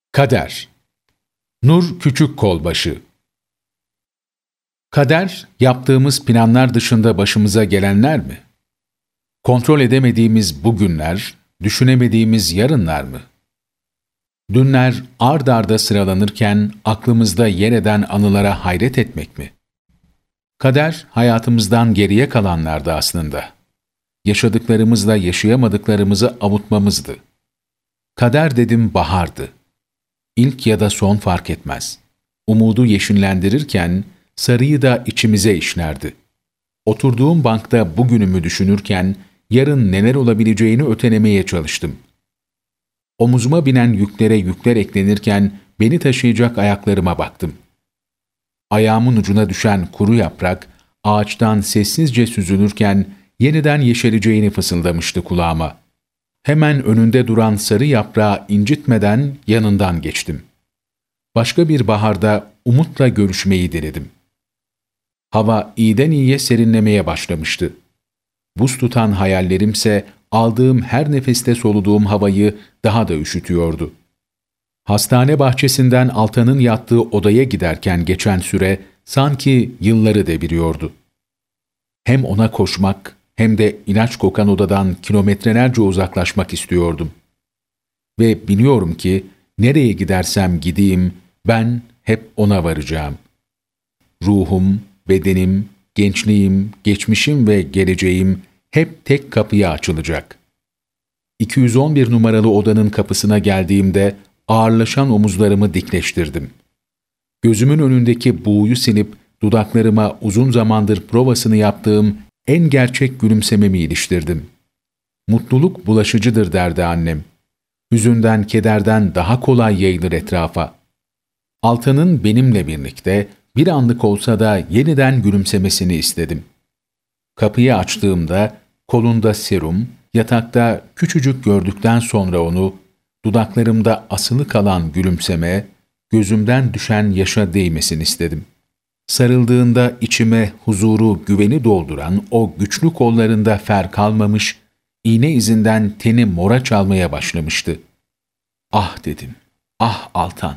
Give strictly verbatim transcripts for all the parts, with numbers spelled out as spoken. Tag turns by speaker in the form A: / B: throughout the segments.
A: Kader. Nur Küçük Kolbaşı. Kader, yaptığımız planlar dışında başımıza gelenler mi? Kontrol edemediğimiz bugünler, düşünemediğimiz yarınlar mı? Dünler ard arda sıralanırken aklımızda yer eden anılara hayret etmek mi? Kader, hayatımızdan geriye kalanlardı aslında. Yaşadıklarımızla yaşayamadıklarımızı avutmamızdı. Kader dedim bahardı. İlk ya da son fark etmez. Umudu yeşillendirirken sarıyı da içimize işlerdi. Oturduğum bankta bugünümü düşünürken yarın neler olabileceğini ötelemeye çalıştım. Omuzuma binen yüklere yükler eklenirken beni taşıyacak ayaklarıma baktım. Ayağımın ucuna düşen kuru yaprak ağaçtan sessizce süzülürken yeniden yeşereceğini fısıldamıştı kulağıma. Hemen önünde duran sarı yaprağı incitmeden yanından geçtim. Başka bir baharda umutla görüşmeyi diledim. Hava iyiden iyiye serinlemeye başlamıştı. Buz tutan hayallerimse aldığım her nefeste soluduğum havayı daha da üşütüyordu. Hastane bahçesinden Altan'ın yattığı odaya giderken geçen süre sanki yılları deviriyordu. Hem ona koşmak hem de ilaç kokan odadan kilometrelerce uzaklaşmak istiyordum. Ve biliyorum ki nereye gidersem gideyim ben hep ona varacağım. Ruhum, bedenim, gençliğim, geçmişim ve geleceğim hep tek kapıya açılacak. iki yüz on bir numaralı odanın kapısına geldiğimde ağırlaşan omuzlarımı dikleştirdim. Gözümün önündeki buğuyu silip dudaklarıma uzun zamandır provasını yaptığım en gerçek gülümsememi iliştirdim. Mutluluk bulaşıcıdır derdi annem. Hüzünden, kederden daha kolay yayılır etrafa. Altan'ın benimle birlikte bir anlık olsa da yeniden gülümsemesini istedim. Kapıyı açtığımda kolunda serum, yatakta küçücük gördükten sonra onu, dudaklarımda asılı kalan gülümseme, gözümden düşen yaşa değmesin istedim. Sarıldığında içime huzuru, güveni dolduran o güçlü kollarında fer kalmamış, iğne izinden teni mora çalmaya başlamıştı. Ah dedim, ah Altan.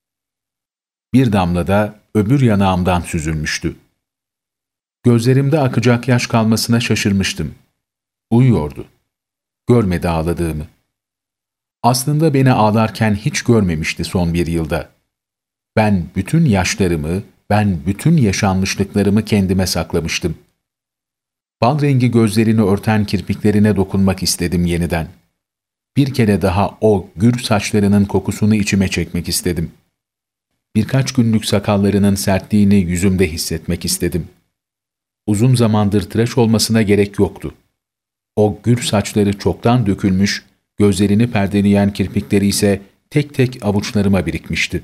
A: Bir damla da öbür yanağımdan süzülmüştü. Gözlerimde akacak yaş kalmasına şaşırmıştım. Uyuyordu. Görmedi ağladığımı. Aslında beni ağlarken hiç görmemişti son bir yılda. Ben bütün yaşlarımı, ben bütün yaşanmışlıklarımı kendime saklamıştım. Bal rengi gözlerini örten kirpiklerine dokunmak istedim yeniden. Bir kere daha o gür saçlarının kokusunu içime çekmek istedim. Birkaç günlük sakallarının sertliğini yüzümde hissetmek istedim. Uzun zamandır tıraş olmasına gerek yoktu. O gür saçları çoktan dökülmüş, gözlerini perdeleyen kirpikleri ise tek tek avuçlarıma birikmişti.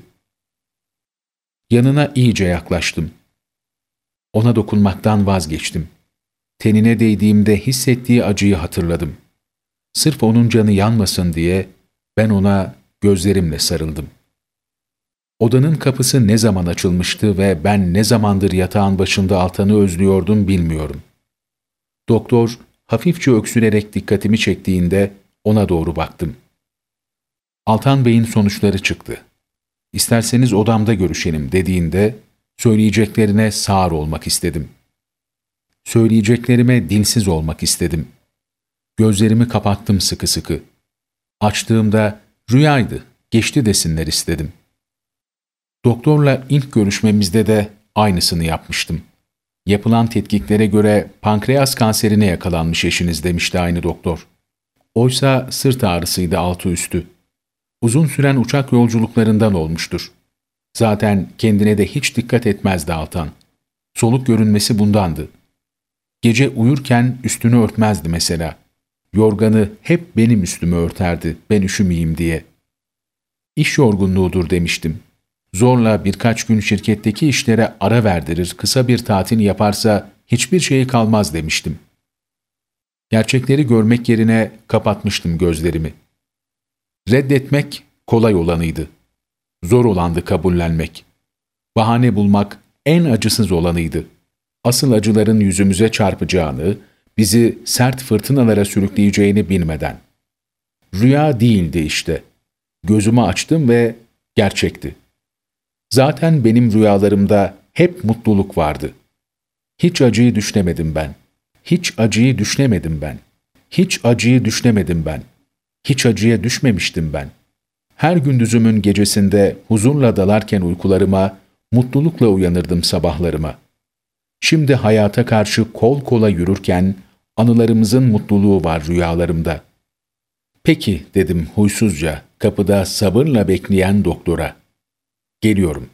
A: Yanına iyice yaklaştım. Ona dokunmaktan vazgeçtim. Tenine değdiğimde hissettiği acıyı hatırladım. Sırf onun canı yanmasın diye ben ona gözlerimle sarıldım. Odanın kapısı ne zaman açılmıştı ve ben ne zamandır yatağın başında Altan'ı özlüyordum bilmiyorum. Doktor hafifçe öksürerek dikkatimi çektiğinde ona doğru baktım. Altan Bey'in sonuçları çıktı. İsterseniz odamda görüşelim dediğinde söyleyeceklerine sağır olmak istedim. Söyleyeceklerime dilsiz olmak istedim. Gözlerimi kapattım sıkı sıkı. Açtığımda rüyaydı, geçti desinler istedim. Doktorla ilk görüşmemizde de aynısını yapmıştım. Yapılan tetkiklere göre pankreas kanserine yakalanmış eşiniz demişti aynı doktor. Oysa sırt ağrısıydı altı üstü. Uzun süren uçak yolculuklarından olmuştur. Zaten kendine de hiç dikkat etmezdi Altan. Soluk görünmesi bundandı. Gece uyurken üstünü örtmezdi mesela. Yorganı hep benim üstümü örterdi, ben üşümeyeyim diye. İş yorgunluğudur demiştim. Zorla birkaç gün şirketteki işlere ara verdirir, kısa bir tatil yaparsa hiçbir şeyi kalmaz demiştim. Gerçekleri görmek yerine kapatmıştım gözlerimi. Reddetmek kolay olanıydı. Zor olandı kabullenmek. Bahane bulmak en acısız olanıydı. Asıl acıların yüzümüze çarpacağını, bizi sert fırtınalara sürükleyeceğini bilmeden. Rüya değildi işte. Gözümü açtım ve Gerçekti. Zaten benim rüyalarımda hep mutluluk vardı. Hiç acıyı düşünemedim ben. Hiç acıyı düşünemedim ben. Hiç acıyı düşünemedim ben. Hiç acıya düşmemiştim ben. Her gündüzümün gecesinde huzurla dalarken uykularıma, mutlulukla uyanırdım sabahlarıma. Şimdi hayata karşı kol kola yürürken anılarımızın mutluluğu var rüyalarımda. Peki dedim huysuzca kapıda sabırla bekleyen doktora. Geliyorum.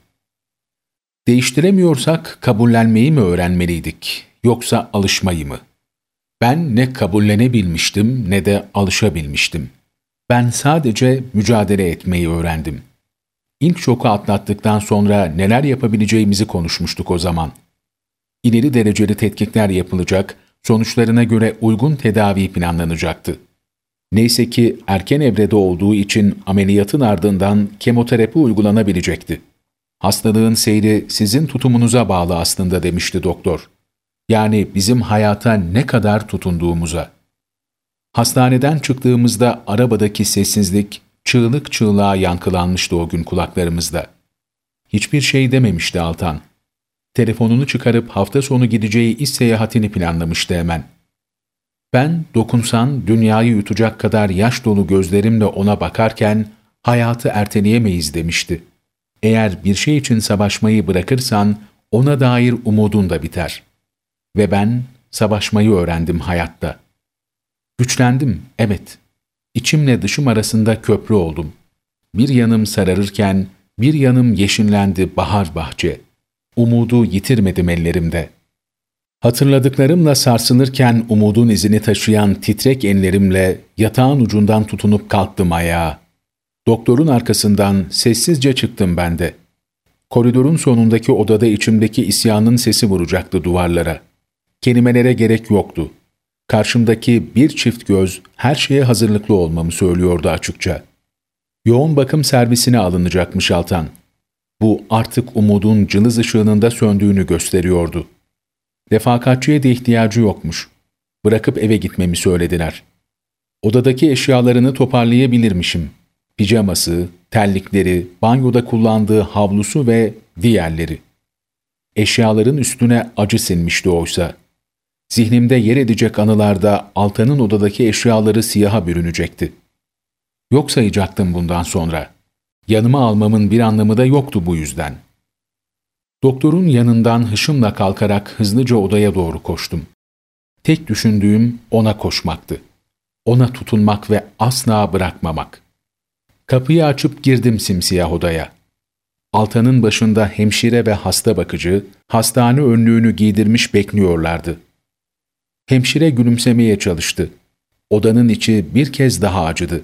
A: Değiştiremiyorsak kabullenmeyi mi öğrenmeliydik, yoksa alışmayı mı? Ben ne kabullenebilmiştim ne de alışabilmiştim. Ben sadece mücadele etmeyi öğrendim. İlk şoku atlattıktan sonra neler yapabileceğimizi konuşmuştuk o zaman. İleri dereceli tetkikler yapılacak, sonuçlarına göre uygun tedavi planlanacaktı. Neyse ki erken evrede olduğu için ameliyatın ardından kemoterapi uygulanabilecekti. Hastalığın seyri sizin tutumunuza bağlı aslında demişti doktor. Yani bizim hayata ne kadar tutunduğumuza. Hastaneden çıktığımızda arabadaki sessizlik çığlık çığlığa yankılanmıştı o gün kulaklarımızda. Hiçbir şey dememişti Altan. Telefonunu çıkarıp hafta sonu gideceği iş seyahatini planlamıştı hemen. Ben dokunsan dünyayı yutacak kadar yaş dolu gözlerimle ona bakarken hayatı erteleyemeyiz demişti. Eğer bir şey için savaşmayı bırakırsan ona dair umudun da biter. Ve ben savaşmayı öğrendim hayatta. Güçlendim, evet. İçimle dışım arasında köprü oldum. Bir yanım sararırken bir yanım yeşillendi bahar bahçe. Umudu yitirmedim ellerimde. Hatırladıklarımla sarsılırken umudun izini taşıyan titrek ellerimle yatağın ucundan tutunup kalktım ayağa. Doktorun arkasından sessizce çıktım ben de. Koridorun sonundaki odada içimdeki isyanın sesi vuracaktı duvarlara. Kelimelere gerek yoktu. Karşımdaki bir çift göz her şeye hazırlıklı olmamı söylüyordu açıkça. Yoğun bakım servisine alınacakmış Altan. Bu artık umudun cılız ışığının da söndüğünü gösteriyordu. Refakatçiye de ihtiyacı yokmuş. Bırakıp eve gitmemi söylediler. Odadaki eşyalarını toparlayabilirmişim. Pijaması, terlikleri, banyoda kullandığı havlusu ve diğerleri. Eşyaların üstüne acı sinmişti oysa. Zihnimde yer edecek anılarda Altan'ın odadaki eşyaları siyaha bürünecekti. Yok sayacaktım bundan sonra. Yanıma almamın bir anlamı da yoktu bu yüzden. Doktorun yanından hışımla kalkarak hızlıca odaya doğru koştum. Tek düşündüğüm ona koşmaktı. Ona tutunmak ve asla bırakmamak. Kapıyı açıp girdim simsiyah odaya. Altan'ın başında hemşire ve hasta bakıcı, hastane önlüğünü giydirmiş bekliyorlardı. Hemşire gülümsemeye çalıştı. Odanın içi bir kez daha acıdı.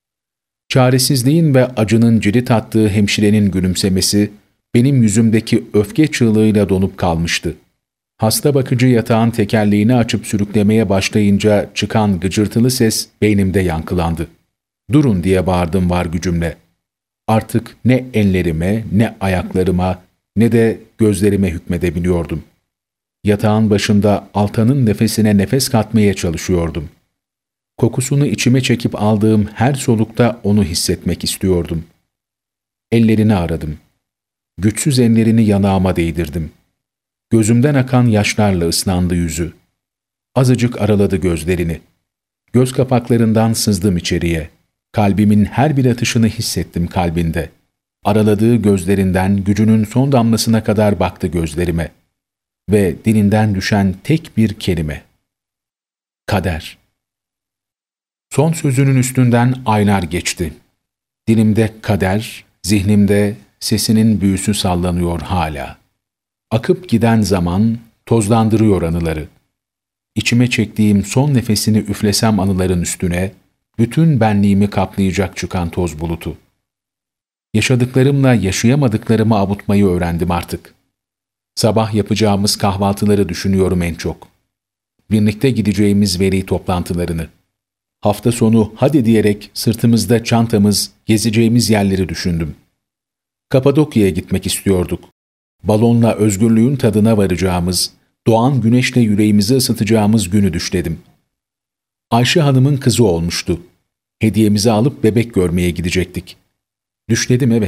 A: Çaresizliğin ve acının cirit attığı hemşirenin gülümsemesi, benim yüzümdeki öfke çığlığıyla donup kalmıştı. Hasta bakıcı yatağın tekerleğini açıp sürüklemeye başlayınca çıkan gıcırtılı ses beynimde yankılandı. "Durun!" diye bağırdım var gücümle. Artık ne ellerime, ne ayaklarıma, ne de gözlerime hükmedebiliyordum. Yatağın başında Altan'ın nefesine nefes katmaya çalışıyordum. Kokusunu içime çekip aldığım her solukta onu hissetmek istiyordum. Ellerini aradım. Güçsüz ellerini yanağıma değdirdim. Gözümden akan yaşlarla ıslandı yüzü. Azıcık araladı gözlerini. Göz kapaklarından sızdım içeriye. Kalbimin her bir atışını hissettim kalbinde. Araladığı gözlerinden gücünün son damlasına kadar baktı gözlerime. Ve dilinden düşen tek bir kelime. Kader. Son sözünün üstünden aylar geçti. Dilimde kader, zihnimde sesinin büyüsü sallanıyor hala. Akıp giden zaman tozlandırıyor anıları. İçime çektiğim son nefesini üflesem anıların üstüne, bütün benliğimi kaplayacak çıkan toz bulutu. Yaşadıklarımla yaşayamadıklarımı avutmayı öğrendim artık. Sabah yapacağımız kahvaltıları düşünüyorum en çok. Birlikte gideceğimiz veli toplantılarını. Hafta sonu hadi diyerek sırtımızda çantamız, gezeceğimiz yerleri düşündüm. Kapadokya'ya gitmek istiyorduk. Balonla özgürlüğün tadına varacağımız, doğan güneşle yüreğimizi ısıtacağımız günü düşledim. Ayşe Hanım'ın kızı olmuştu. Hediyemizi alıp bebek görmeye gidecektik. Düşledim evet,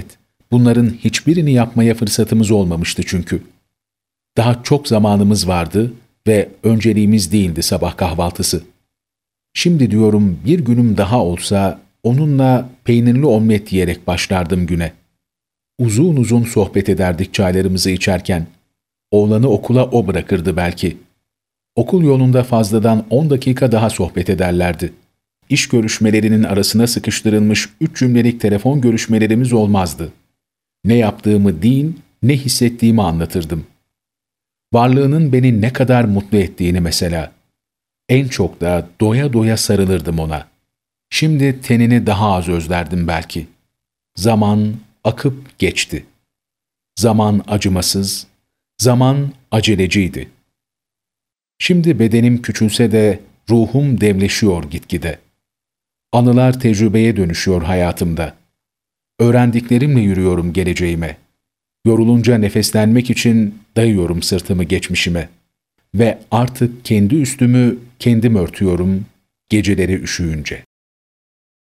A: Bunların hiçbirini yapmaya fırsatımız olmamıştı çünkü. Daha çok zamanımız vardı ve önceliğimiz değildi sabah kahvaltısı. Şimdi diyorum bir günüm daha olsa onunla peynirli omlet yiyerek başlardım güne. Uzun uzun sohbet ederdik çaylarımızı içerken. Oğlanı okula o bırakırdı belki. Okul yolunda fazladan on dakika daha sohbet ederlerdi. İş görüşmelerinin arasına sıkıştırılmış üç cümlelik telefon görüşmelerimiz olmazdı. Ne yaptığımı değil, ne hissettiğimi anlatırdım. Varlığının beni ne kadar mutlu ettiğini mesela. En çok da doya doya sarılırdım ona. Şimdi tenini daha az özlerdim belki. Zaman akıp geçti. Zaman acımasız, zaman aceleciydi. Şimdi bedenim küçülse de ruhum devleşiyor gitgide. Anılar tecrübeye dönüşüyor hayatımda. Öğrendiklerimle yürüyorum geleceğime. Yorulunca nefeslenmek için dayıyorum sırtımı geçmişime. Ve artık kendi üstümü kendim örtüyorum geceleri üşüyünce.